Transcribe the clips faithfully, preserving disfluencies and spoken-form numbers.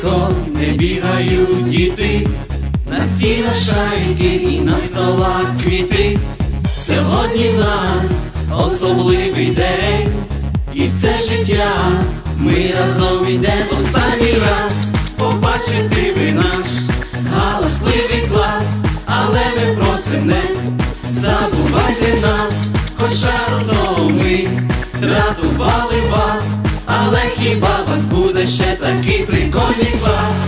далеко не бігають діти, на стінах шарики і на столах квіти. Сьогодні в нас особливий день, і в це життя ми разом ідем. Останній раз побачити ви наш галасливий клас, але ми просим не забувайте нас, хоча разом ми дратували вас, але хіба вас буде ще такий прикольний клас?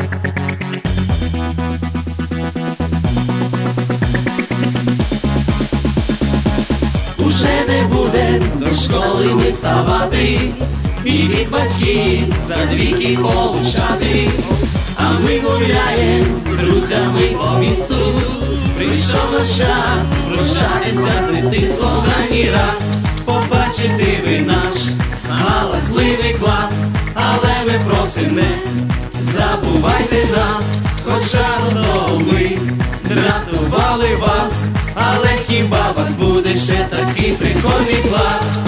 Уже не буде до школи ми ставати і від батьків за двійки получати, а ми гуляєм з друзями по місту. Прийшов наш час прощатися з дитинством. Останній раз побачити ви наш галасливий клас, але ми просим не забувайте нас, хоча разом ми дратували вас, але хіба вас буде ще такий прикольний клас?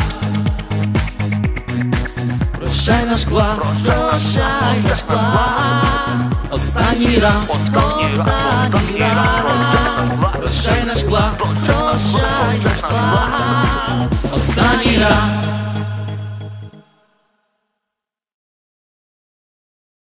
Прощай наш клас, прощай наш клас, останній раз, останній раз, прощай наш клас, прощай наш клас, останній раз.